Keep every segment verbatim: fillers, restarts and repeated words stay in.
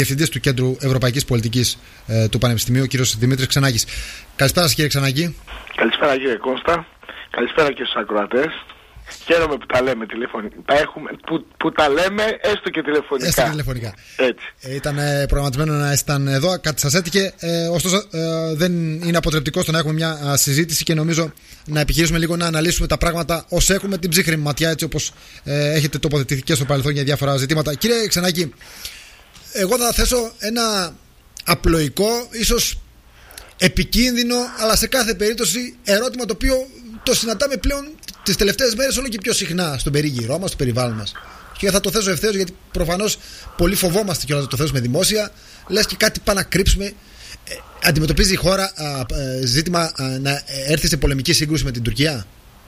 Διευθυντής του Κέντρου Ευρωπαϊκής Πολιτικής ε, του Πανεπιστημίου, ο κύριος Δημήτρης Ξενάκης. Καλησπέρα σας, κύριε Ξενάκη. Καλησπέρα, κύριε Κώστα. Καλησπέρα και στους ακροατές. Χαίρομαι που τα λέμε τηλεφωνικά. Τα έχουμε, που, που τα λέμε έστω και τηλεφωνικά. Έστω και τηλεφωνικά. Έτσι. Ε, ήταν ε, προγραμματισμένο να ήσταν εδώ, κάτι σας έτυχε. Ε, ωστόσο, ε, δεν είναι αποτρεπτικό στο να έχουμε μια α, συζήτηση και νομίζω να επιχειρήσουμε λίγο να αναλύσουμε τα πράγματα ως έχουμε, την ψύχρεμη ματιά, έτσι όπως ε, έχετε τοποθετηθεί και στο παρελθόν για διάφορα ζητήματα. Κύριε Ξενάκη, εγώ θα θέσω ένα απλοϊκό, ίσως επικίνδυνο, αλλά σε κάθε περίπτωση ερώτημα το οποίο το συναντάμε πλέον τις τελευταίες μέρες όλο και πιο συχνά στον περίγυρό μας, στο περιβάλλον μας. Και θα το θέσω ευθέως, γιατί προφανώς πολύ φοβόμαστε και όταν το θέσουμε δημόσια, λες και κάτι πάει να κρύψουμε. Ε, αντιμετωπίζει η χώρα α, ε, ζήτημα α, να έρθει σε πολεμική σύγκρουση με την Τουρκία?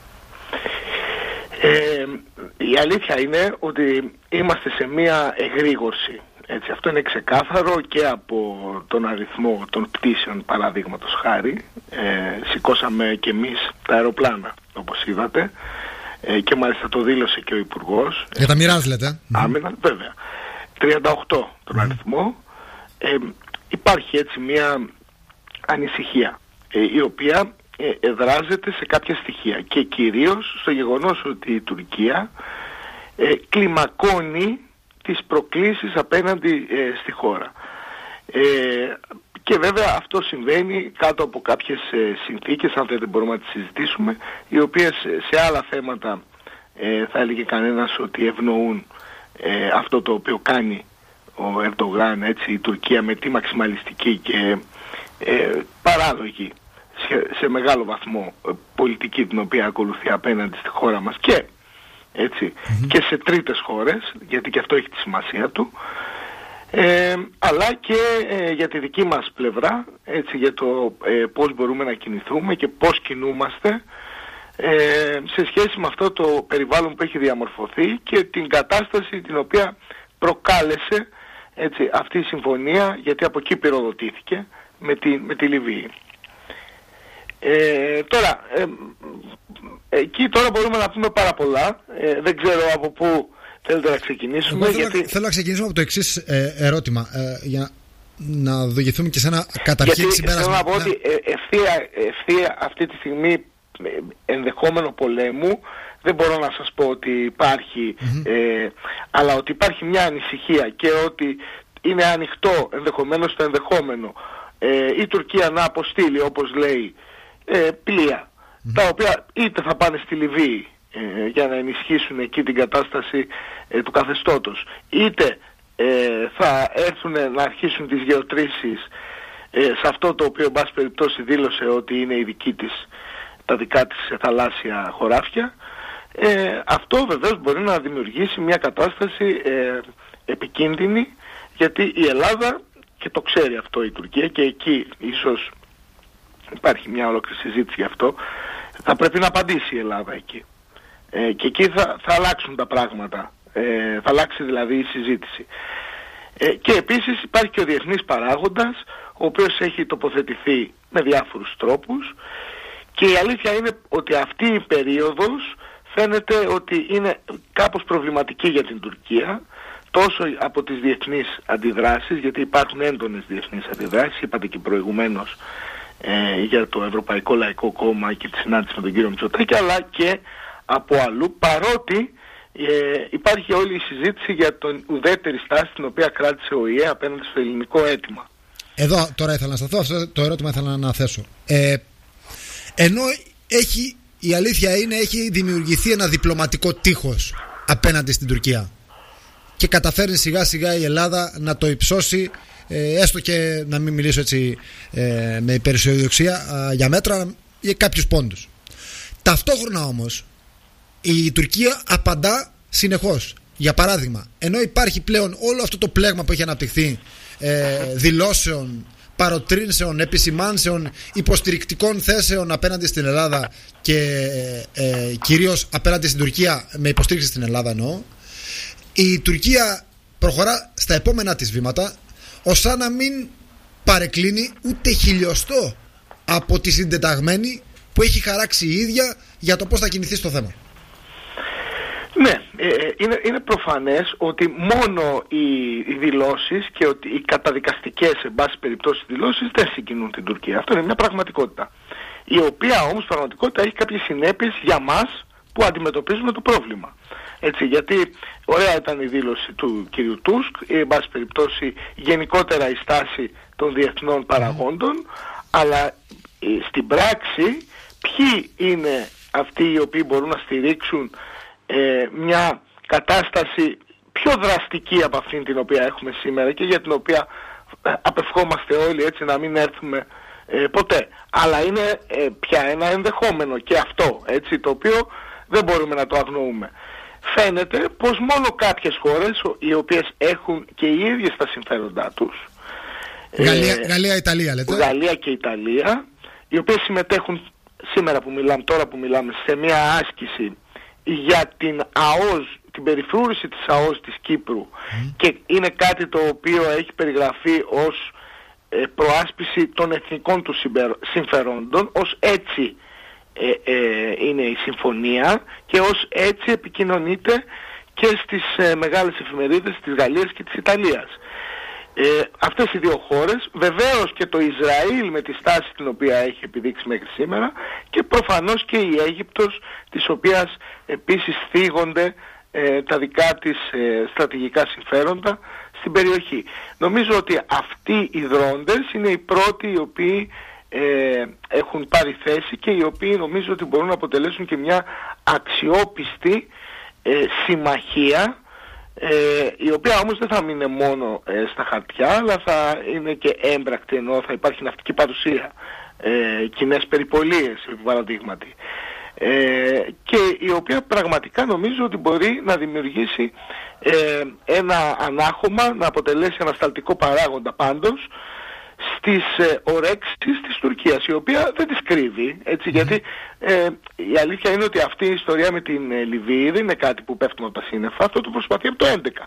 Ε, η αλήθεια είναι ότι είμαστε σε μία εγρήγορση. Έτσι, αυτό είναι ξεκάθαρο και από τον αριθμό των πτήσεων, παραδείγματος χάρη. Ε, σηκώσαμε και εμείς τα αεροπλάνα, όπως είδατε, ε, και μάλιστα το δήλωσε και ο Υπουργός. Για τα μοιράς λέτε. Άμυνα, mm. βέβαια. τριάντα οκτώ τον mm. αριθμό. Ε, υπάρχει έτσι μια ανησυχία, ε, η οποία ε, εδράζεται σε κάποια στοιχεία και κυρίως στο γεγονός ότι η Τουρκία ε, κλιμακώνει τις προκλήσεις απέναντι ε, στη χώρα. Ε, και βέβαια αυτό συμβαίνει κάτω από κάποιες ε, συνθήκες, αν δεν μπορούμε να τις συζητήσουμε, οι οποίες σε άλλα θέματα ε, θα έλεγε κανένας ότι ευνοούν ε, αυτό το οποίο κάνει ο Ερντογάν, έτσι, η Τουρκία, με τη μαξιμαλιστική και ε, παράλογη σε, σε μεγάλο βαθμό ε, πολιτική την οποία ακολουθεί απέναντι στη χώρα μας και έτσι, mm-hmm. και σε τρίτες χώρες, γιατί και αυτό έχει τη σημασία του, ε, αλλά και ε, για τη δική μας πλευρά, έτσι, για το ε, πώς μπορούμε να κινηθούμε και πώς κινούμαστε ε, σε σχέση με αυτό το περιβάλλον που έχει διαμορφωθεί και την κατάσταση την οποία προκάλεσε, έτσι, αυτή η συμφωνία, γιατί από εκεί πυροδοτήθηκε με τη, με τη Λιβύη. Ε, τώρα, ε, εκεί τώρα μπορούμε να πούμε πάρα πολλά. Ε, δεν ξέρω από πού θέλετε να ξεκινήσουμε. Εγώ γιατί... θέλω, θέλω να ξεκινήσουμε από το εξής ε, ερώτημα, ε, για να οδηγηθούμε και σε ένα καταρχήν συμπέρασμα. Θέλω να πω ότι ε, ευθεία, ευθεία αυτή τη στιγμή ενδεχόμενο πολέμου δεν μπορώ να σας πω ότι υπάρχει, mm-hmm. ε, αλλά ότι υπάρχει μια ανησυχία και ότι είναι ανοιχτό ενδεχομένως το ενδεχόμενο ε, η Τουρκία να αποστείλει, όπως λέει, Ε, πλοία, mm-hmm. τα οποία είτε θα πάνε στη Λιβύη ε, για να ενισχύσουν εκεί την κατάσταση ε, του καθεστώτος, είτε ε, θα έρθουν να αρχίσουν τις γεωτρήσεις ε, σε αυτό το οποίο εν πάση περιπτώσει δήλωσε ότι είναι η δική της, τα δικά της θαλάσσια χωράφια. Ε, αυτό βεβαίως μπορεί να δημιουργήσει μια κατάσταση ε, επικίνδυνη, γιατί η Ελλάδα, και το ξέρει αυτό η Τουρκία, και εκεί ίσως υπάρχει μια ολόκληρη συζήτηση γι' αυτό, θα πρέπει να απαντήσει η Ελλάδα εκεί. Ε, και εκεί θα, θα αλλάξουν τα πράγματα. Ε, θα αλλάξει δηλαδή η συζήτηση. Ε, και επίσης υπάρχει και ο διεθνής παράγοντας, ο οποίος έχει τοποθετηθεί με διάφορους τρόπους, και η αλήθεια είναι ότι αυτή η περίοδος φαίνεται ότι είναι κάπως προβληματική για την Τουρκία, τόσο από τις διεθνείς αντιδράσεις, γιατί υπάρχουν έντονες διεθνείς αντιδράσεις, είπατε και προηγουμένως, Ε, για το Ευρωπαϊκό Λαϊκό Κόμμα και τη συνάντηση με τον κύριο Μητσοτάκη, αλλά και από αλλού, παρότι ε, υπάρχει όλη η συζήτηση για την ουδέτερη στάση την οποία κράτησε ο ΙΕ απέναντι στο ελληνικό αίτημα. Εδώ τώρα ήθελα να σταθώ, αυτό το ερώτημα ήθελα να θέσω. Ε, ενώ έχει, η αλήθεια είναι, έχει δημιουργηθεί ένα διπλωματικό τείχος απέναντι στην Τουρκία και καταφέρνει σιγά σιγά η Ελλάδα να το υψώσει, Ε, έστω και να μην μιλήσω έτσι ε, με υπεραισιοδοξία ε, για μέτρα, για κάποιους πόντους. Ταυτόχρονα όμως η Τουρκία απαντά συνεχώς. Για παράδειγμα, ενώ υπάρχει πλέον όλο αυτό το πλέγμα που έχει αναπτυχθεί ε, δηλώσεων, παροτρύνσεων, επισημάνσεων, υποστηρικτικών θέσεων απέναντι στην Ελλάδα και ε, ε, κυρίως απέναντι στην Τουρκία, με υποστήριξη στην Ελλάδα εννοώ, η Τουρκία προχωρά στα επόμενα της βήματα, ως να μην παρεκκλίνει ούτε χιλιοστό από τη συντεταγμένη που έχει χαράξει η ίδια για το πώς θα κινηθεί στο θέμα. Ναι, ε, είναι, είναι προφανές ότι μόνο οι, οι δηλώσεις και ότι οι καταδικαστικές, σε πάση περιπτώσει, δηλώσεις δεν συγκινούν την Τουρκία. Αυτό είναι μια πραγματικότητα. Η οποία όμως πραγματικότητα έχει κάποιες συνέπειες για μας που αντιμετωπίζουμε το πρόβλημα. Έτσι, γιατί ωραία ήταν η δήλωση του κυρίου Τούσκ, ή εν πάση περιπτώσει γενικότερα η στάση των διεθνών παραγόντων, αλλά ε, στην πράξη ποιοι είναι αυτοί οι οποίοι μπορούν να στηρίξουν ε, μια κατάσταση πιο δραστική από αυτήν την οποία έχουμε σήμερα και για την οποία ε, απευχόμαστε όλοι, έτσι, να μην έρθουμε ε, ποτέ. Αλλά είναι ε, πια ένα ενδεχόμενο και αυτό, έτσι, το οποίο δεν μπορούμε να το αγνοούμε. Φαίνεται πως μόνο κάποιες χώρες οι οποίες έχουν και οι ίδιες τα συμφέροντά τους, Γαλλία, ε, Γαλλία, Ιταλία λέτε. Γαλλία και Ιταλία, οι οποίες συμμετέχουν σήμερα που μιλάμε, τώρα που μιλάμε, σε μια άσκηση για την ΑΟΣ, την περιφρούρηση της ΑΟΣ της Κύπρου, mm. και είναι κάτι το οποίο έχει περιγραφεί ως ε, προάσπιση των εθνικών του συμφερόντων, ως έτσι ε, ε, είναι η συμφωνία και ως έτσι επικοινωνείται και στις ε, μεγάλες εφημερίδες της Γαλλίας και της Ιταλίας. Ε, αυτές οι δύο χώρες, βεβαίως και το Ισραήλ με τη στάση την οποία έχει επιδείξει μέχρι σήμερα, και προφανώς και η Αίγυπτος, της οποίας επίσης θίγονται ε, τα δικά της ε, στρατηγικά συμφέροντα στην περιοχή. Νομίζω ότι αυτοί οι δρόντες είναι οι πρώτοι οι οποίοι ε, έχουν πάρει θέση και οι οποίοι νομίζω ότι μπορούν να αποτελέσουν και μια αξιόπιστη ε, συμμαχία, Ε, η οποία όμως δεν θα μείνει μόνο ε, στα χαρτιά, αλλά θα είναι και έμπρακτη, ενώ θα υπάρχει ναυτική παρουσία, ε, κοινές περιπολίες επί παραδείγματι, ε, και η οποία πραγματικά νομίζω ότι μπορεί να δημιουργήσει ε, ένα ανάχωμα, να αποτελέσει ανασταλτικό παράγοντα πάντως στις ε, ορέξεις της Τουρκίας, η οποία δεν τις κρύβει, έτσι, γιατί ε, η αλήθεια είναι ότι αυτή η ιστορία με την ε, Λιβύη δεν είναι κάτι που πέφτουμε από τα σύννεφα, αυτό το προσπαθεί από το έντεκα.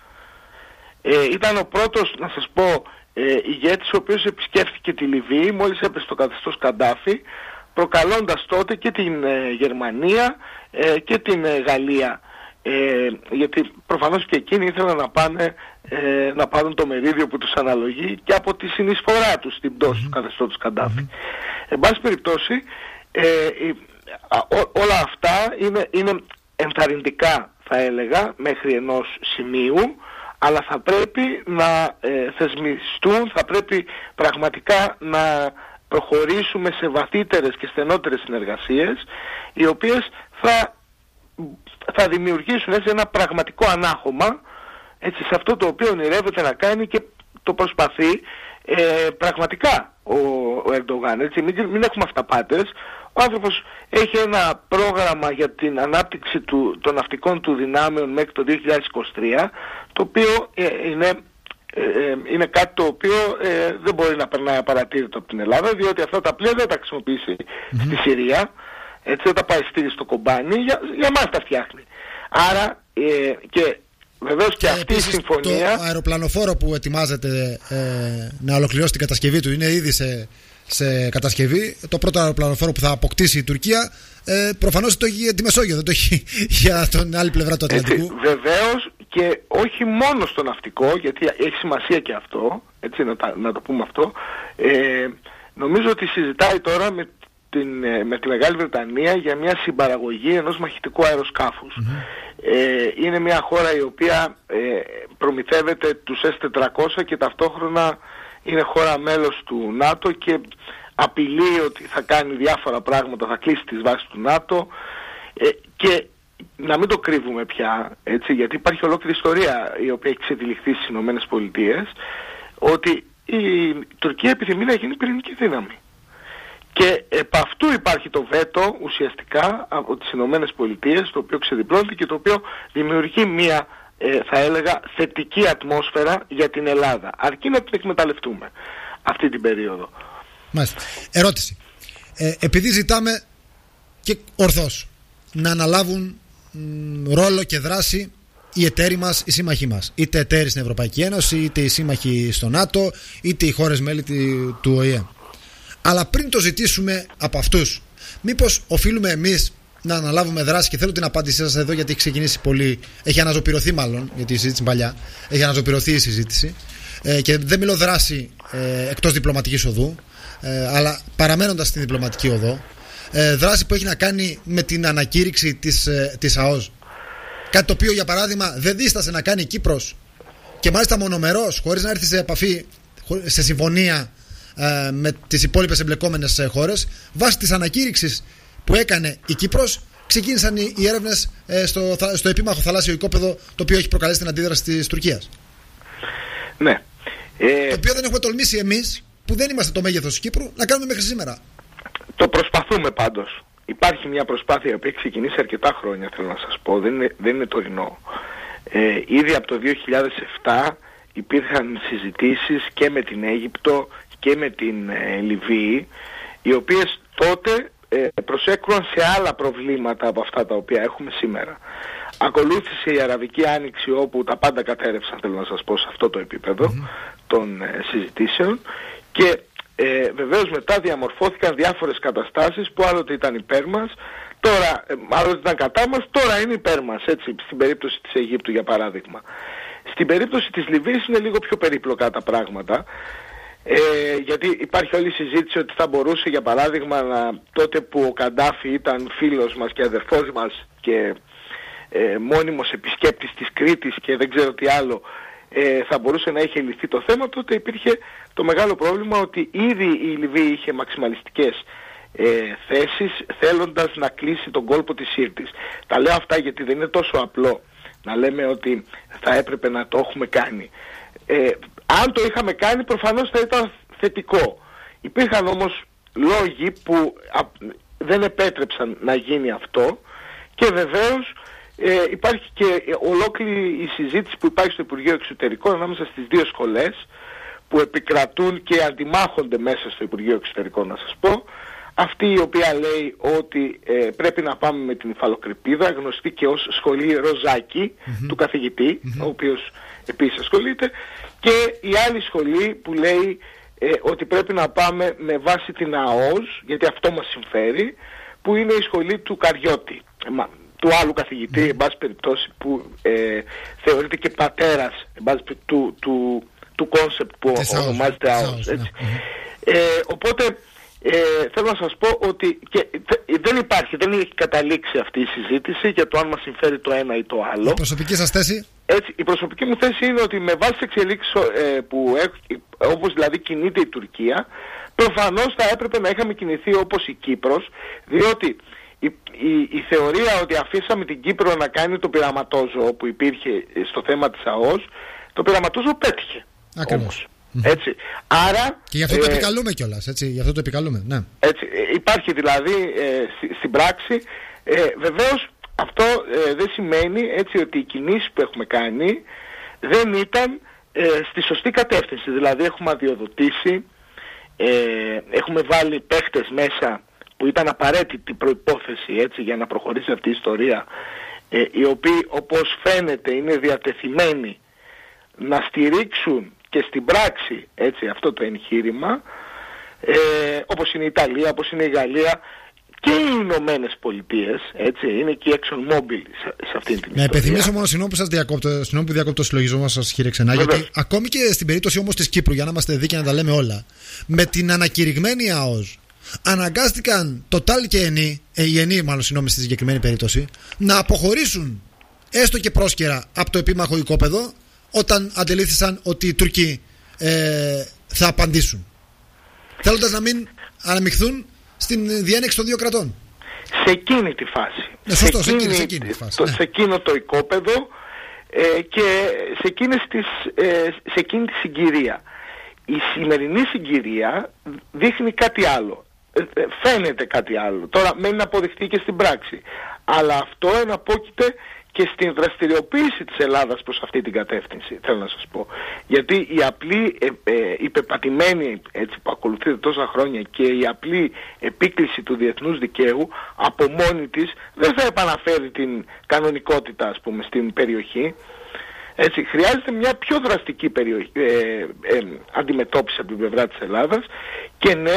Ε, ήταν ο πρώτος, να σας πω, ε, ηγέτης ο οποίος επισκέφθηκε τη Λιβύη μόλις έπεσε το καθεστώς Καντάφη, προκαλώντας τότε και την ε, Γερμανία ε, και την ε, Γαλλία, ε, γιατί προφανώς και εκείνοι ήθελαν να πάνε ε, να πάρουν το μερίδιο που τους αναλογεί και από τη συνεισφορά τους στην πτώση mm-hmm. του καθεστώτος Καντάφη. Mm-hmm. Εν πάση περιπτώσει, ε, ε, ό, όλα αυτά είναι, είναι ενθαρρυντικά, θα έλεγα, μέχρι ενός σημείου, αλλά θα πρέπει να ε, θεσμιστούν, θα πρέπει πραγματικά να προχωρήσουμε σε βαθύτερες και στενότερες συνεργασίες, οι οποίες θα, θα δημιουργήσουν έτσι ένα πραγματικό ανάχωμα, έτσι, σε αυτό το οποίο ονειρεύεται να κάνει και το προσπαθεί ε, πραγματικά ο, ο Ερντογάν. Έτσι, μην, μην έχουμε αυταπάτες. Ο άνθρωπος έχει ένα πρόγραμμα για την ανάπτυξη του, των ναυτικών του δυνάμεων μέχρι το δύο χιλιάδες είκοσι τρία, το οποίο ε, είναι, ε, είναι κάτι το οποίο ε, δεν μπορεί να περνάει απαρατήρητο από την Ελλάδα, διότι αυτά τα πλοία δεν τα χρησιμοποιήσει mm-hmm. στη Συρία, έτσι, δεν τα πάει στήρι στο κομπάνι, για, για μας τα φτιάχνει. Άρα ε, και βεβαίως και, και αυτή η συμφωνία... Το αεροπλανοφόρο που ετοιμάζεται ε, να ολοκληρώσει την κατασκευή του είναι ήδη σε, σε κατασκευή. Το πρώτο αεροπλανοφόρο που θα αποκτήσει η Τουρκία ε, προφανώς το έχει για τη Μεσόγειο, δεν το έχει για την άλλη πλευρά του Ατλαντικού. Βεβαίως και όχι μόνο στο ναυτικό, γιατί έχει σημασία και αυτό, έτσι, να, τα, να το πούμε αυτό. Ε, νομίζω ότι συζητάει τώρα με την, με τη Μεγάλη Βρετανία για μια συμπαραγωγή ενός μαχητικού αεροσκάφους. Mm-hmm. Ε, είναι μια χώρα η οποία ε, προμηθεύεται τους ες τετρακόσια και ταυτόχρονα είναι χώρα μέλος του ΝΑΤΟ και απειλεί ότι θα κάνει διάφορα πράγματα, θα κλείσει τις βάσεις του ΝΑΤΟ, ε, και να μην το κρύβουμε πια, έτσι, γιατί υπάρχει ολόκληρη ιστορία η οποία έχει ξετυλιχθεί στις Ηνωμένες Πολιτείες, ότι η Τουρκία επιθυμεί να γίνει πυρηνική δύναμη. Και επ' αυτού υπάρχει το βέτο ουσιαστικά από τις Ηνωμένες Πολιτείες, το οποίο ξεδιπλώνεται και το οποίο δημιουργεί μια, ε, θα έλεγα, θετική ατμόσφαιρα για την Ελλάδα. Αρκεί να την εκμεταλλευτούμε αυτή την περίοδο. Μάλιστα. Ερώτηση. Ε, επειδή ζητάμε και ορθώς να αναλάβουν μ, ρόλο και δράση οι εταίροι μας, οι σύμμαχοί μας, είτε εταίροι στην Ευρωπαϊκή Ένωση, είτε οι σύμμαχοι στο ΝΑΤΟ, είτε οι χώρες μέλη του Ο Ε Ε. Αλλά πριν το ζητήσουμε από αυτούς, μήπως οφείλουμε εμείς να αναλάβουμε δράση και θέλω την απάντησή σας εδώ, γιατί έχει ξεκινήσει πολύ. Έχει αναζωπηρωθεί, μάλλον, γιατί η συζήτηση παλιά. Έχει αναζωπηρωθεί η συζήτηση. Ε, και δεν μιλώ δράση ε, εκτός διπλωματικής οδού, ε, αλλά παραμένοντας στην διπλωματική οδό. Ε, δράση που έχει να κάνει με την ανακήρυξη της, ε, της ΑΟΣ. Κάτι το οποίο, για παράδειγμα, δεν δίστασε να κάνει η Κύπρος, και μάλιστα μονομερός, χωρίς να έρθει σε επαφή, σε συμφωνία ε, με τις υπόλοιπες εμπλεκόμενες χώρες. Βάσει της ανακήρυξης που έκανε η Κύπρος, ξεκίνησαν οι, οι έρευνες ε, στο, στο επίμαχο θαλάσσιο οικόπεδο, το οποίο έχει προκαλέσει την αντίδραση της Τουρκίας. Ναι. Ε... Το οποίο δεν έχουμε τολμήσει εμείς, που δεν είμαστε το μέγεθος της Κύπρου, να κάνουμε μέχρι σήμερα. Το προσπαθούμε πάντως. Υπάρχει μια προσπάθεια που έχει ξεκινήσει αρκετά χρόνια, θέλω να σας πω, δεν είναι, δεν είναι τωρινό. Ε, ήδη από το δύο χιλιάδες επτά υπήρχαν συζητήσεις και με την Αίγυπτο και με την ε, Λιβύη, οι οποίες τότε ε, προσέκρουαν σε άλλα προβλήματα από αυτά τα οποία έχουμε σήμερα. Ακολούθησε η Αραβική Άνοιξη, όπου τα πάντα κατέρευσαν, θέλω να σας πω, σε αυτό το επίπεδο mm-hmm. των ε, συζητήσεων, και ε, βεβαίως μετά διαμορφώθηκαν διάφορες καταστάσεις που άλλοτε ήταν υπέρ μας, τώρα ε, άλλοτε ήταν κατά μας, τώρα είναι υπέρ μας, έτσι, στην περίπτωση της Αιγύπτου για παράδειγμα. Στην περίπτωση της Λιβύης είναι λίγο πιο περίπλοκα τα πράγματα, ε, γιατί υπάρχει όλη η συζήτηση ότι θα μπορούσε, για παράδειγμα, να, τότε που ο Καντάφη ήταν φίλος μας και αδερφός μας και ε, μόνιμος επισκέπτης της Κρήτης και δεν ξέρω τι άλλο, ε, θα μπορούσε να είχε λυθεί το θέμα. Τότε υπήρχε το μεγάλο πρόβλημα ότι ήδη η Λιβύη είχε μαξιμαλιστικές ε, θέσεις, θέλοντας να κλείσει τον κόλπο της Σύρτης. Τα λέω αυτά γιατί δεν είναι τόσο απλό να λέμε ότι θα έπρεπε να το έχουμε κάνει. Ε, αν το είχαμε κάνει, προφανώς θα ήταν θετικό. Υπήρχαν όμως λόγοι που α, δεν επέτρεψαν να γίνει αυτό, και βεβαίως ε, υπάρχει και ολόκληρη η συζήτηση που υπάρχει στο Υπουργείο Εξωτερικών ανάμεσα στις δύο σχολές που επικρατούν και αντιμάχονται μέσα στο Υπουργείο Εξωτερικών, να σας πω. Αυτή η οποία λέει ότι ε, πρέπει να πάμε με την υφαλοκρηπίδα, γνωστή και ως σχολή Ροζάκη mm-hmm. του καθηγητή, mm-hmm. ο οποίος επίσης ασχολείται, και η άλλη σχολή που λέει ε, ότι πρέπει να πάμε με βάση την ΑΟΣ, γιατί αυτό μας συμφέρει, που είναι η σχολή του Καριώτη, μα, του άλλου καθηγητή, mm-hmm. εν πάση περιπτώσει, που ε, θεωρείται και πατέρας εν πάση, του, του, του concept που ονομάζεται ΑΟΣ. Έτσι. Mm-hmm. Ε, οπότε Ε, θέλω να σας πω ότι και, δεν υπάρχει, δεν έχει καταλήξει αυτή η συζήτηση για το αν μας συμφέρει το ένα ή το άλλο. Η προσωπική σας θέση? Έτσι, η προσωπική μου θέση είναι ότι με βάση τις εξελίξεις ε, που έχει, όπως δηλαδή κινείται η Τουρκία, προφανώς θα έπρεπε να είχαμε κινηθεί όπως η Κύπρος, διότι η, η, η θεωρία ότι αφήσαμε την Κύπρο να κάνει το πειραματόζωο που υπήρχε στο θέμα της ΑΟΣ, το πειραματόζωο πέτυχε. Ακριβώς. Έτσι. Άρα, και γι' αυτό το ε, επικαλούμε κιόλας, έτσι, γι' αυτό το επικαλούμε, ναι. Έτσι, υπάρχει δηλαδή ε, στη, στην πράξη, ε, βεβαίως αυτό ε, δεν σημαίνει έτσι ότι οι κινήσεις που έχουμε κάνει δεν ήταν ε, στη σωστή κατεύθυνση. Δηλαδή έχουμε αδειοδοτήσει, ε, έχουμε βάλει παίχτες μέσα που ήταν απαραίτητη προϋπόθεση, έτσι, για να προχωρήσει αυτή η ιστορία, ε, οι οποίοι όπως φαίνεται είναι διατεθειμένοι να στηρίξουν και στην πράξη, έτσι, αυτό το εγχείρημα, ε, όπως είναι η Ιταλία, όπως είναι η Γαλλία και οι Ηνωμένες Πολιτείες, έτσι, είναι και η ExxonMobil σε, σε αυτήν την να ιστορία. υπενθυμίσω μόνο, συγγνώμη που σας διακόπτω, συγγνώμη που διακόπτω το συλλογισμό σας, κύριε Ξενά, γιατί ακόμη και στην περίπτωση όμως της Κύπρου, για να είμαστε δίκαιοι να τα λέμε όλα, με την ανακηρυγμένη ΑΟΣ, αναγκάστηκαν το ΤΑΛ και ΕΝΗ, ε, η ΕΝΗ μάλλον, συγγνώμη, στη συγκεκριμένη περίπτωση, να αποχωρήσουν έστω και πρόσκαιρα από το επίμαχο οικόπεδο, όταν αντελήφθησαν ότι οι Τούρκοι ε, θα απαντήσουν, θέλοντας να μην αναμειχθούν στην διένεξη των δύο κρατών. Σε εκείνη τη φάση. Ε, σωστό, σε, εκείνη, σε, εκείνη τη φάση, το, ναι. σε εκείνο το οικόπεδο ε, και σε, εκείνες τις, ε, σε εκείνη τη συγκυρία. Η σημερινή συγκυρία δείχνει κάτι άλλο. Ε, ε, φαίνεται κάτι άλλο. Τώρα μένει να αποδειχθεί και στην πράξη. Αλλά αυτό εναπόκειται και στην δραστηριοποίηση της Ελλάδας προς αυτή την κατεύθυνση, θέλω να σας πω. Γιατί η απλή ε, ε, υπεπατημένη, έτσι, που ακολουθείται τόσα χρόνια, και η απλή επίκληση του διεθνούς δικαίου από μόνη της δεν θα επαναφέρει την κανονικότητα, ας πούμε, στην περιοχή. Έτσι, χρειάζεται μια πιο δραστική περιοχή, ε, ε, αντιμετώπιση από την πλευρά της Ελλάδας, και ναι,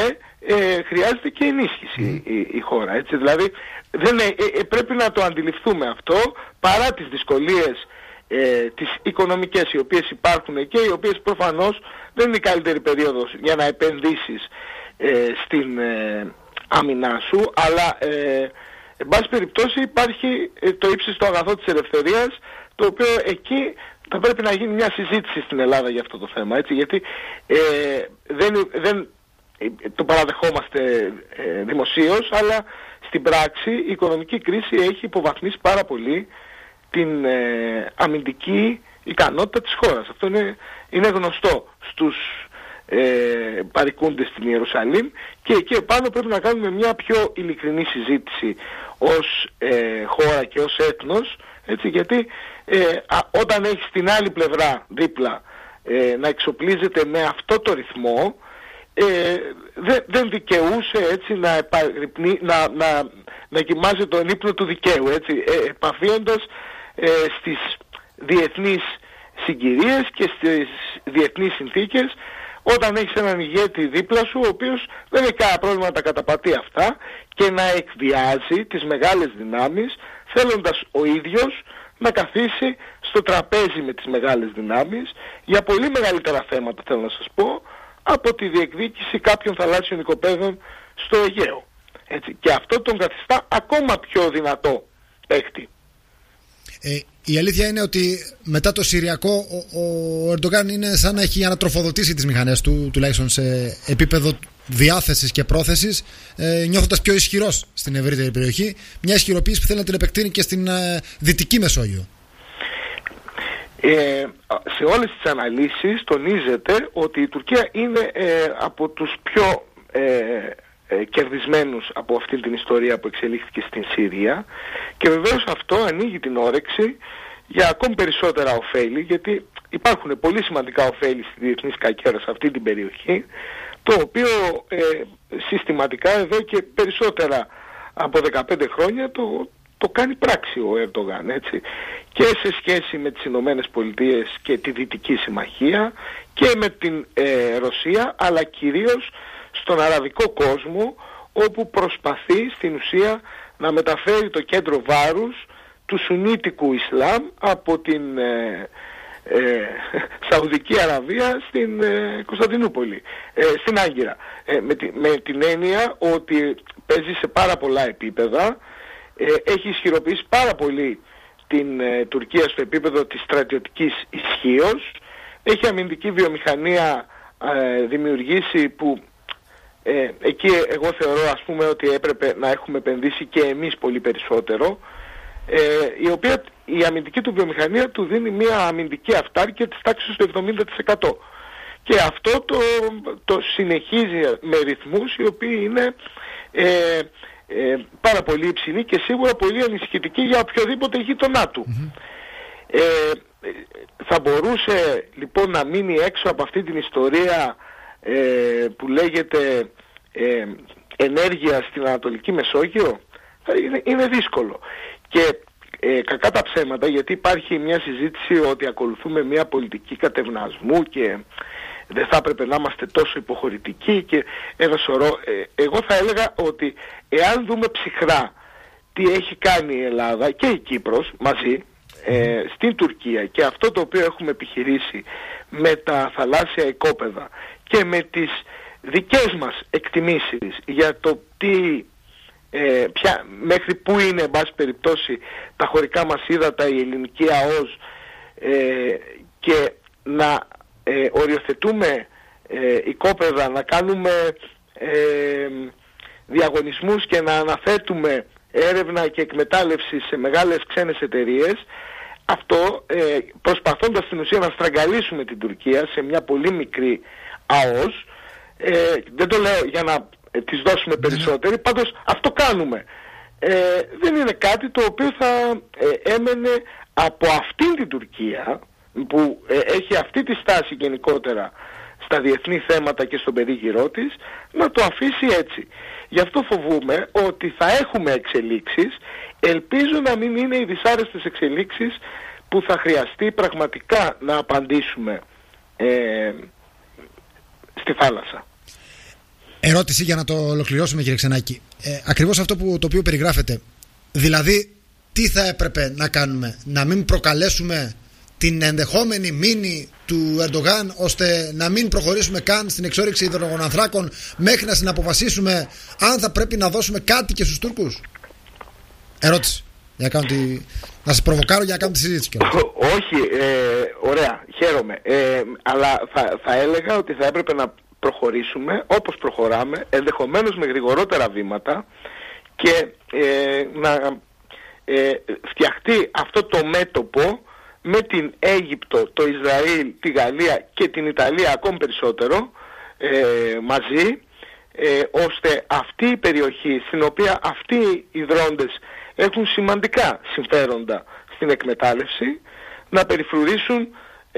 ε, χρειάζεται και ενίσχυση mm. η, η χώρα. Έτσι. Δηλαδή δεν, ε, ε, πρέπει να το αντιληφθούμε αυτό, παρά τις δυσκολίες ε, τις οικονομικές οι οποίες υπάρχουν και οι οποίες προφανώς δεν είναι η καλύτερη περίοδος για να επενδύσεις ε, στην ε, άμυνά σου, αλλά ε, εν πάση περιπτώσει υπάρχει ε, το ύψιστο αγαθό της ελευθερίας, το οποίο εκεί θα πρέπει να γίνει μια συζήτηση στην Ελλάδα για αυτό το θέμα, έτσι, γιατί ε, δεν, δεν το παραδεχόμαστε ε, δημοσίως, αλλά στην πράξη η οικονομική κρίση έχει υποβαθμίσει πάρα πολύ την ε, αμυντική ικανότητα της χώρας. Αυτό είναι, είναι γνωστό στους ε, παρικούντες στην Ιερουσαλήμ, και εκεί επάνω πρέπει να κάνουμε μια πιο ειλικρινή συζήτηση ως ε, χώρα και ως έθνος, έτσι, γιατί ε, α, όταν έχεις την άλλη πλευρά δίπλα ε, να εξοπλίζεται με αυτό το ρυθμό, ε, δε, δεν δικαιούσε, έτσι, να, επαγρυπνεί, να, να, να κοιμάζει τον ύπνο του δικαίου, έτσι, ε, επαφίοντας ε, στις διεθνείς συγκυρίες και στις διεθνείς συνθήκες, όταν έχεις έναν ηγέτη δίπλα σου ο οποίος δεν έχει κανένα πρόβλημα να τα καταπατεί αυτά και να εκβιάζει τις μεγάλες δυνάμεις, θέλοντας ο ίδιος να καθίσει στο τραπέζι με τις μεγάλες δυνάμεις για πολύ μεγαλύτερα θέματα, θέλω να σας πω, από τη διεκδίκηση κάποιων θαλάσσιων οικοπαίδων στο Αιγαίο. Έτσι. Και αυτό τον καθιστά ακόμα πιο δυνατό παίκτη. Ε, η αλήθεια είναι ότι μετά το Συριακό ο, ο Ερντογάν είναι σαν να έχει ανατροφοδοτήσει τις μηχανές του, τουλάχιστον σε επίπεδο διάθεσης και πρόθεσης, ε, νιώθοντας πιο ισχυρός στην ευρύτερη περιοχή, μια ισχυροποίηση που θέλει να την επεκτείνει και στην ε, Δυτική Μεσόγειο. Ε, σε όλες τις αναλύσεις τονίζεται ότι η Τουρκία είναι ε, από τους πιο ε, ε, κερδισμένους από αυτή την ιστορία που εξελίχθηκε στην Συρία, και βεβαίως αυτό ανοίγει την όρεξη για ακόμη περισσότερα ωφέλη, γιατί υπάρχουν πολύ σημαντικά ωφέλη στη διεθνή σκακέρα σε αυτή την περιοχή, το οποίο ε, συστηματικά εδώ και περισσότερα από δεκαπέντε χρόνια το, το κάνει πράξη ο Ερντογάν, έτσι, και σε σχέση με τις Ηνωμένες Πολιτείες και τη Δυτική Συμμαχία και με την ε, Ρωσία, αλλά κυρίως στον αραβικό κόσμο, όπου προσπαθεί στην ουσία να μεταφέρει το κέντρο βάρους του Σουνίτικου Ισλάμ από την ε, ε, Σαουδική Αραβία στην ε, Κωνσταντινούπολη, ε, στην Άγκυρα, ε, με, τη, με την έννοια ότι παίζει σε πάρα πολλά επίπεδα, ε, έχει ισχυροποιήσει πάρα πολύ την ε, Τουρκία στο επίπεδο της στρατιωτικής ισχύως, έχει αμυντική βιομηχανία ε, δημιουργήσει που ε, εκεί εγώ θεωρώ, ας πούμε, ότι έπρεπε να έχουμε επενδύσει και εμείς πολύ περισσότερο, ε, η οποία η αμυντική του βιομηχανία του δίνει μια αμυντική αυτάρκεια της τάξης του εβδομήντα τοις εκατό, και αυτό το, το συνεχίζει με ρυθμούς οι οποίοι είναι ε, ε, πάρα πολύ υψηλοί και σίγουρα πολύ ανησυχητικοί για οποιοδήποτε γείτονά του. Mm-hmm. ε, θα μπορούσε λοιπόν να μείνει έξω από αυτή την ιστορία ε, που λέγεται ε, ενέργεια στην Ανατολική Μεσόγειο? Είναι, είναι δύσκολο. Και ε, κακά τα ψέματα, γιατί υπάρχει μια συζήτηση ότι ακολουθούμε μια πολιτική κατευνασμού και δεν θα έπρεπε να είμαστε τόσο υποχωρητικοί και ένα σωρό. Ε, εγώ θα έλεγα ότι εάν δούμε ψυχρά τι έχει κάνει η Ελλάδα και η Κύπρος μαζί ε, στην Τουρκία, και αυτό το οποίο έχουμε επιχειρήσει με τα θαλάσσια οικόπεδα και με τις δικές μας εκτιμήσεις για το τι Ε, ποια, μέχρι πού είναι, εν πάση περιπτώσει, τα χωρικά μας ύδατα, η ελληνική ΑΟΣ, ε, και να ε, οριοθετούμε ε, οικόπεδα, να κάνουμε ε, διαγωνισμούς και να αναθέτουμε έρευνα και εκμετάλλευση σε μεγάλες ξένες εταιρείες, αυτό ε, προσπαθώντας στην ουσία να στραγγαλίσουμε την Τουρκία σε μια πολύ μικρή ΑΟΣ, ε, δεν το λέω για να τις δώσουμε περισσότεροι, πάντως αυτό κάνουμε. Ε, δεν είναι κάτι το οποίο θα ε, έμενε από αυτήν την Τουρκία που ε, έχει αυτή τη στάση γενικότερα στα διεθνή θέματα και στον περίγυρό της, να το αφήσει έτσι. Γι' αυτό φοβούμε ότι θα έχουμε εξελίξεις, ελπίζω να μην είναι οι δυσάρεστες εξελίξεις που θα χρειαστεί πραγματικά να απαντήσουμε ε, στη θάλασσα. Ερώτηση για να το ολοκληρώσουμε, κύριε Ξενάκη. Ε, ακριβώς αυτό που, το οποίο περιγράφεται. Δηλαδή, τι θα έπρεπε να κάνουμε? Να μην προκαλέσουμε την ενδεχόμενη μήνυ του Ερντογάν, ώστε να μην προχωρήσουμε καν στην εξόρυξη υδρογονανθράκων μέχρι να συναποφασίσουμε αν θα πρέπει να δώσουμε κάτι και στους Τούρκους? Ερώτηση. Για να, κάνω τη... να σας προβοκάρω για να κάνω τη συζήτηση. Όχι, ε, ωραία, χαίρομαι. Ε, αλλά θα, θα έλεγα ότι θα έπρεπε να προχωρήσουμε όπως προχωράμε, ενδεχομένως με γρηγορότερα βήματα, και ε, να ε, φτιαχτεί αυτό το μέτωπο με την Αίγυπτο, το Ισραήλ, τη Γαλλία και την Ιταλία ακόμη περισσότερο ε, μαζί, ε, ώστε αυτή η περιοχή, στην οποία αυτοί οι δρόντες έχουν σημαντικά συμφέροντα στην εκμετάλλευση, να περιφρουρήσουν ε,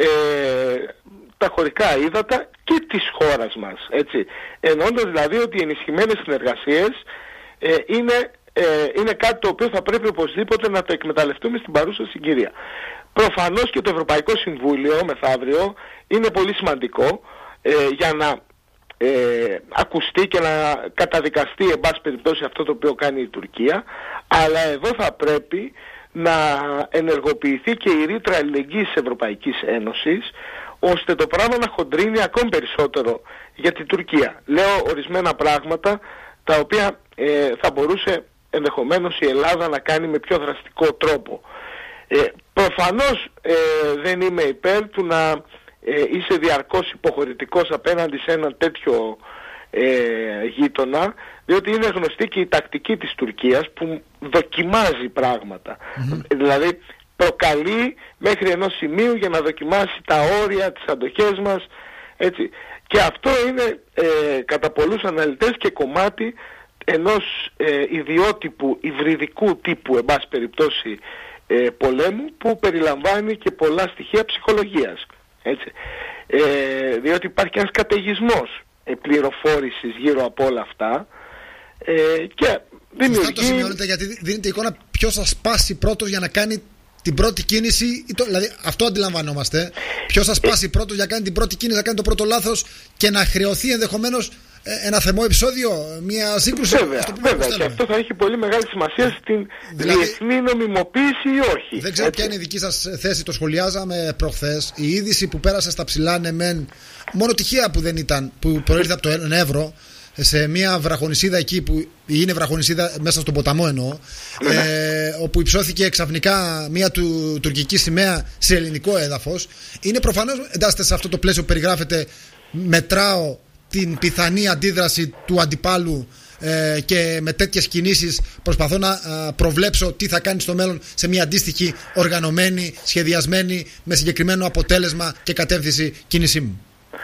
τα χωρικά ύδατα και της χώρας μας, έτσι. Εννοώντας δηλαδή ότι οι ενισχυμένες συνεργασίες ε, είναι, ε, είναι κάτι το οποίο θα πρέπει οπωσδήποτε να το εκμεταλλευτούμε στην παρούσα συγκυρία. Προφανώς και το Ευρωπαϊκό Συμβούλιο μεθαύριο είναι πολύ σημαντικό ε, για να ε, ακουστεί και να καταδικαστεί εν πάση περιπτώσει αυτό το οποίο κάνει η Τουρκία, αλλά εδώ θα πρέπει να ενεργοποιηθεί και η ρήτρα αλληλεγγύης της Ευρωπαϊκής Ένωσης, ώστε το πράγμα να χοντρίνει ακόμη περισσότερο για την Τουρκία. Λέω ορισμένα πράγματα τα οποία ε, θα μπορούσε ενδεχομένως η Ελλάδα να κάνει με πιο δραστικό τρόπο. Ε, προφανώς ε, δεν είμαι υπέρ του να ε, είσαι διαρκώς υποχωρητικός απέναντι σε έναν τέτοιο ε, γείτονα, διότι είναι γνωστή και η τακτική της Τουρκίας που δοκιμάζει πράγματα. Mm-hmm. Δηλαδή προκαλεί μέχρι ενός σημείου για να δοκιμάσει τα όρια, τις αντοχές μας, έτσι. Και αυτό είναι ε, κατά πολλούς αναλυτές και κομμάτι ενός ε, ιδιότυπου, υβριδικού τύπου, εν πάση περιπτώσει, ε, πολέμου, που περιλαμβάνει και πολλά στοιχεία ψυχολογίας, έτσι. Ε, διότι υπάρχει ένας καταιγισμός ε, πληροφόρησης γύρω από όλα αυτά ε, και δημιουργεί... Αυτό το σημειώνετε γιατί δίνετε εικόνα ποιος θα σπάσει πρώτος για να κάνει την πρώτη κίνηση, δηλαδή αυτό αντιλαμβανόμαστε. Ποιος θα σπάσει πρώτος για να κάνει την πρώτη κίνηση, να κάνει το πρώτο λάθος και να χρεωθεί ενδεχομένως ένα θερμό επεισόδιο, μια σύγκρουση. Βέβαια, αυτό βέβαια. Και αυτό θα έχει πολύ μεγάλη σημασία στην δηλαδή, διεθνή νομιμοποίηση ή όχι. Δεν ξέρω έτσι. Ποια είναι η δική σας θέση, το σχολιάζαμε προχθές. Η είδηση που πέρασε στα ψηλά, ναι μεν, μόνο τυχαία που δεν ήταν, που προήλθε από το Εύρο, σε μια βραχονισίδα εκεί που είναι βραχονισίδα μέσα στον ποταμό εννοώ, ναι, ε, όπου υψώθηκε ξαφνικά μια του, τουρκική σημαία σε ελληνικό έδαφος. Είναι προφανώς, εντάσσεται σε αυτό το πλαίσιο που περιγράφεται, μετράω την πιθανή αντίδραση του αντιπάλου ε, και με τέτοιες κινήσεις προσπαθώ να α, προβλέψω τι θα κάνει στο μέλλον σε μια αντίστοιχη οργανωμένη, σχεδιασμένη, με συγκεκριμένο αποτέλεσμα και κατεύθυνση κίνησή μου.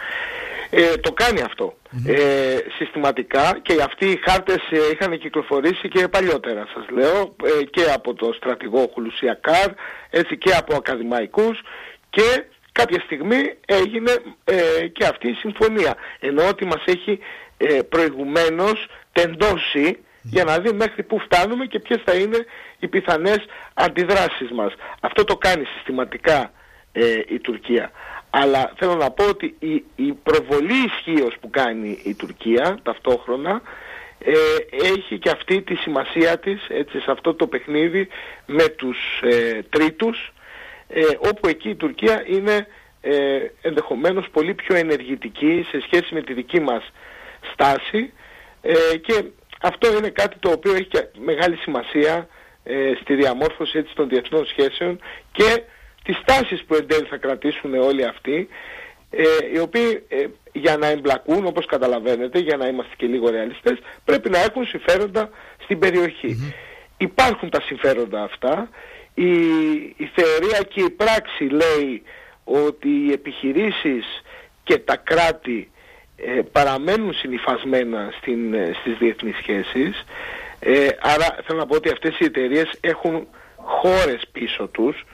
Ε, το κάνει αυτό mm-hmm. ε, συστηματικά, και αυτοί οι χάρτες ε, είχαν κυκλοφορήσει και παλιότερα, σας λέω, ε, και από το στρατηγό Χουλουσιακάρ, έτσι, και από ακαδημαϊκούς, και κάποια στιγμή έγινε ε, και αυτή η συμφωνία, ενώ ότι μας έχει ε, προηγουμένως τεντώσει mm. για να δει μέχρι που φτάνουμε και ποιες θα είναι οι πιθανές αντιδράσεις μας. Αυτό το κάνει συστηματικά ε, η Τουρκία. Αλλά θέλω να πω ότι η, η προβολή ισχύως που κάνει η Τουρκία ταυτόχρονα ε, έχει και αυτή τη σημασία της, έτσι, σε αυτό το παιχνίδι με τους ε, τρίτους, ε, όπου εκεί η Τουρκία είναι ε, ενδεχομένως πολύ πιο ενεργητική σε σχέση με τη δική μας στάση, ε, και αυτό είναι κάτι το οποίο έχει και μεγάλη σημασία ε, στη διαμόρφωση, έτσι, των διεθνών σχέσεων και τις τάσεις που εν τέλει θα κρατήσουν όλοι αυτοί, ε, οι οποίοι ε, για να εμπλακούν, όπως καταλαβαίνετε, για να είμαστε και λίγο ρεαλιστές, πρέπει να έχουν συμφέροντα στην περιοχή. Mm-hmm. Υπάρχουν τα συμφέροντα αυτά. Η, η θεωρία και η πράξη λέει ότι οι επιχειρήσεις και τα κράτη ε, παραμένουν συνυφασμένα στην, ε, στις διεθνείς σχέσεις. Ε, άρα θέλω να πω ότι αυτές οι εταιρείες έχουν χώρες πίσω τους,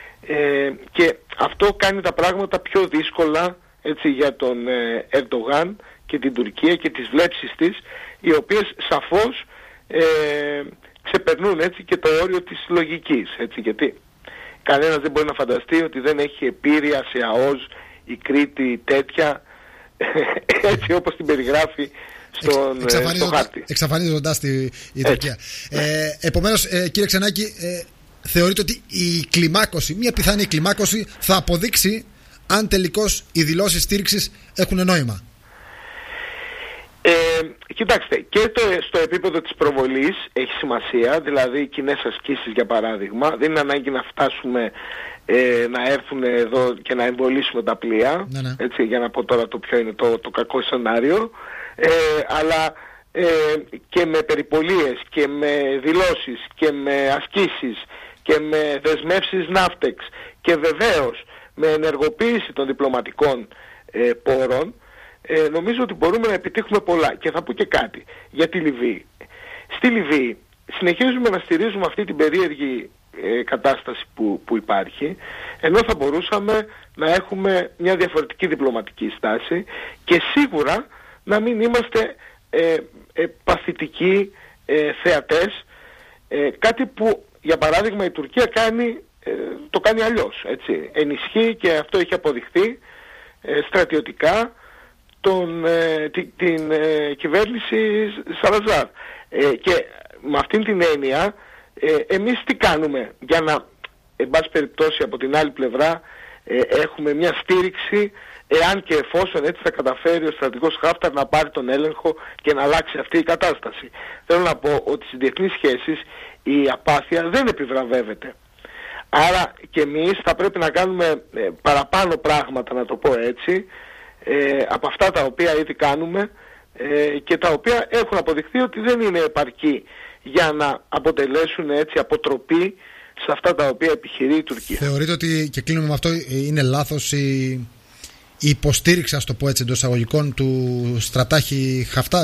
ε, και αυτό κάνει τα πράγματα πιο δύσκολα, έτσι, για τον ε, Ερντογάν και την Τουρκία και τις βλέψεις της, οι οποίες σαφώς ε, ξεπερνούν, έτσι, και το όριο της λογικής, έτσι, γιατί κανένας δεν μπορεί να φανταστεί ότι δεν έχει επίρρεια σε ΑΟΣ η Κρήτη τέτοια, έτσι όπως την περιγράφει στον, Εξ, στο χάρτη. Εξαφανίζοντας τη η Τουρκία. Ε, επομένως, ε, κύριε Ξενάκη, ε, θεωρείτε ότι η κλιμάκωση, μια πιθανή κλιμάκωση θα αποδείξει αν τελικώς οι δηλώσεις στήριξης έχουν νόημα? Ε, κοιτάξτε, και το, στο επίπεδο της προβολής έχει σημασία, δηλαδή κοινές ασκήσεις για παράδειγμα. Δεν είναι ανάγκη να φτάσουμε ε, να έρθουν εδώ και να εμβολήσουμε τα πλοία, ναι, ναι. Έτσι, για να πω τώρα το ποιο είναι το, το κακό σενάριο, ε, αλλά ε, και με περιπολίες και με δηλώσεις και με ασκήσεις και με δεσμεύσεις ναύτεξ και βεβαίως με ενεργοποίηση των διπλωματικών ε, πόρων, ε, νομίζω ότι μπορούμε να επιτύχουμε πολλά. Και θα πω και κάτι για τη Λιβύη. Στη Λιβύη συνεχίζουμε να στηρίζουμε αυτή την περίεργη ε, κατάσταση που, που υπάρχει, ενώ θα μπορούσαμε να έχουμε μια διαφορετική διπλωματική στάση και σίγουρα να μην είμαστε ε, ε, παθητικοί ε, θεατές, ε, κάτι που για παράδειγμα η Τουρκία κάνει, ε, το κάνει αλλιώς, έτσι. Ενισχύει, και αυτό έχει αποδειχθεί ε, στρατιωτικά, τον, ε, την, την ε, κυβέρνηση Σαλαζάρ. Ε, και με αυτήν την έννοια ε, εμείς τι κάνουμε για να, εν πάση περιπτώσει, από την άλλη πλευρά ε, έχουμε μια στήριξη, εάν και εφόσον έτσι θα καταφέρει ο στρατηγός Χάφταρ να πάρει τον έλεγχο και να αλλάξει αυτή η κατάσταση. Θέλω να πω ότι στις διεθνείς σχέσεις η απάθεια δεν επιβραβεύεται. Άρα και εμείς θα πρέπει να κάνουμε ε, παραπάνω πράγματα, να το πω έτσι, ε, από αυτά τα οποία ήδη κάνουμε ε, και τα οποία έχουν αποδειχθεί ότι δεν είναι επαρκή για να αποτελέσουν έτσι αποτροπή σε αυτά τα οποία επιχειρεί η Τουρκία. Θεωρείτε ότι, και κλείνουμε με αυτό, είναι λάθος η, η υποστήριξη, ας το πω έτσι, εντός εισαγωγικών, του στρατάχη Χαφτάρ?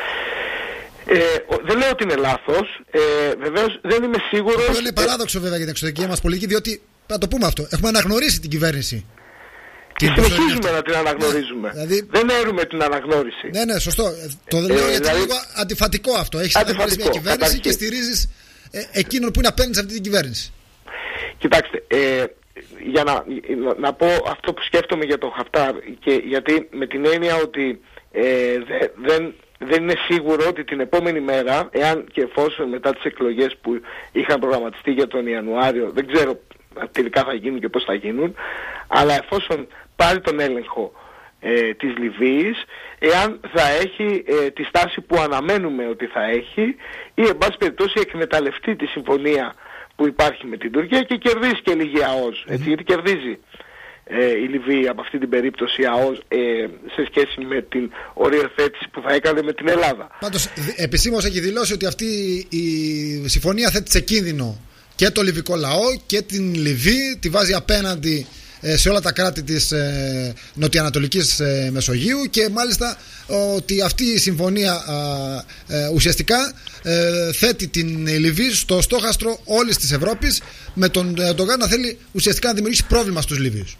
Ε, δεν λέω ότι είναι λάθος. Ε, βεβαίως δεν είμαι σίγουρος. Αυτό είναι παράδοξο βέβαια για την εξωτερική μας πολιτική, διότι, να το πούμε αυτό, έχουμε αναγνωρίσει την κυβέρνηση. Και συνεχίζουμε να την αναγνωρίζουμε. Ναι, δηλαδή, δεν έρουμε την αναγνώριση. Ναι, ναι, σωστό. Το ε, λέω γιατί δηλαδή, είναι λίγο αντιφατικό αυτό. Έχεις αναγνωρίσει μια κυβέρνηση καταρχήν. Και στηρίζεις ε, εκείνον που είναι απέναντι σε αυτή την κυβέρνηση. Κοιτάξτε, ε, για να, να πω αυτό που σκέφτομαι για τον Χαφτάρ, και γιατί με την έννοια ότι ε, δε, δεν, δεν είναι σίγουρο ότι την επόμενη μέρα, εάν και εφόσον μετά τις εκλογές που είχαν προγραμματιστεί για τον Ιανουάριο, δεν ξέρω τελικά θα γίνουν και πώς θα γίνουν, αλλά εφόσον πάρει τον έλεγχο ε, της Λιβύης, εάν θα έχει ε, τη στάση που αναμένουμε ότι θα έχει, ή εν πάση περιπτώσει εκμεταλλευτεί τη συμφωνία που υπάρχει με την Τουρκία και κερδίσει και λίγη ΑΟΣ, έτσι, mm-hmm. γιατί κερδίζει ε, η Λιβύη από αυτή την περίπτωση ΑΟΣ ε, σε σχέση με την οριοθέτηση που θα έκανε με την Ελλάδα. Πάντως επισήμως έχει δηλώσει ότι αυτή η συμφωνία θέτει σε κίνδυνο και το λιβικό λαό και την Λιβύη, τη βάζει απέναντι σε όλα τα κράτη της ε, νοτιοανατολικής ε, Μεσογείου, και μάλιστα ότι αυτή η συμφωνία ε, ε, ουσιαστικά ε, θέτει την Λιβύη στο στόχαστρο όλης της Ευρώπης, με τον Ερντογάν να θέλει ουσιαστικά να δημιουργήσει πρόβλημα στους Λίβιους.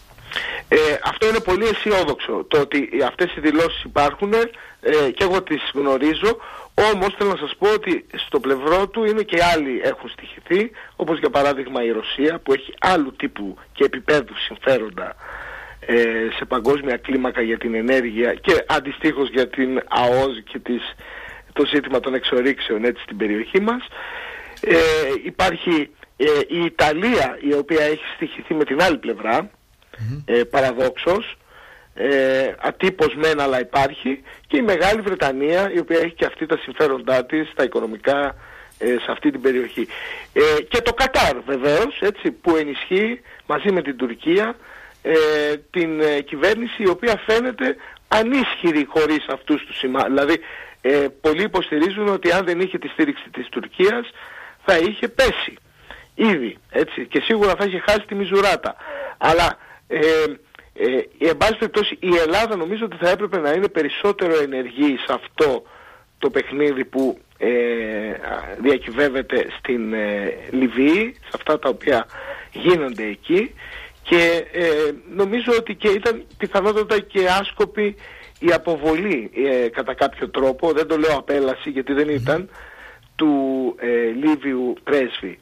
Ε, αυτό είναι πολύ αισιόδοξο, το ότι αυτές οι δηλώσεις υπάρχουν ε, και εγώ τις γνωρίζω. Όμως θέλω να σας πω ότι στο πλευρό του είναι και άλλοι έχουν στοιχηθεί, όπως για παράδειγμα η Ρωσία, που έχει άλλου τύπου και επίπεδου συμφέροντα ε, σε παγκόσμια κλίμακα για την ενέργεια και αντιστοίχως για την ΑΟΣ και τις, το ζήτημα των εξορίξεων έτσι στην περιοχή μας. Ε, υπάρχει ε, η Ιταλία, η οποία έχει στοιχηθεί με την άλλη πλευρά, mm-hmm. ε, παραδόξως. Ε, ατύπως μεν, αλλά υπάρχει, και η Μεγάλη Βρετανία, η οποία έχει και αυτή τα συμφέροντά της τα οικονομικά ε, σε αυτή την περιοχή, ε, και το Κατάρ βεβαίως, έτσι, που ενισχύει μαζί με την Τουρκία ε, την ε, κυβέρνηση, η οποία φαίνεται ανίσχυρη χωρίς αυτούς τους σημάδες. Δηλαδή ε, πολλοί υποστηρίζουν ότι αν δεν είχε τη στήριξη της Τουρκίας θα είχε πέσει ήδη, έτσι, και σίγουρα θα είχε χάσει τη μιζουράτα. Αλλά ε, Ε, εν πάση περιπτώσει η Ελλάδα νομίζω ότι θα έπρεπε να είναι περισσότερο ενεργή σε αυτό το παιχνίδι που ε, διακυβεύεται στην ε, Λιβύη, σε αυτά τα οποία γίνονται εκεί, και ε, νομίζω ότι και ήταν πιθανότατα και άσκοπη η αποβολή ε, κατά κάποιο τρόπο, δεν το λέω απέλαση γιατί δεν ήταν, του ε, Λίβιου πρέσβη.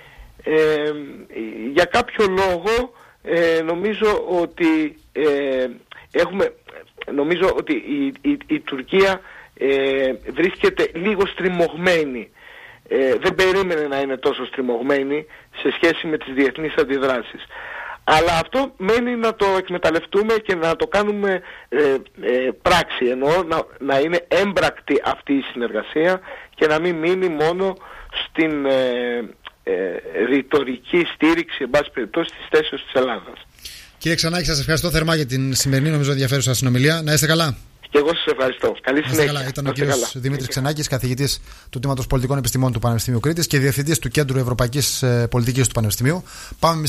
Ε, για κάποιο λόγο Ε, νομίζω ότι ε, έχουμε, νομίζω ότι η, η, η Τουρκία ε, βρίσκεται λίγο στριμωγμένη. Ε, δεν περίμενε να είναι τόσο στριμωγμένη σε σχέση με τις διεθνείς αντιδράσεις. Αλλά αυτό μένει να το εκμεταλλευτούμε και να το κάνουμε ε, ε, πράξη, εννοώ να, να είναι έμπρακτη αυτή η συνεργασία και να μην μείνει μόνο στην ε, ε, ρητορική στήριξη, εν πάση περιπτώσει, της θέσεως της Ελλάδας. Κύριε Ξανάκη, σας ευχαριστώ θερμά για την σημερινή, νομίζω, ενδιαφέρουσα συνομιλία. Να είστε καλά. Και εγώ σας ευχαριστώ. Καλή συνέχεια. Καλά. Ήταν ο κύριος Δημήτρης Ξενάκης, καθηγητής του Τμήματος Πολιτικών Επιστημών του Πανεπιστημίου Κρήτης και διευθυντής του Κέντρου Ευρωπαϊκής Πολιτικής του Πανεπιστημίου. Πάμε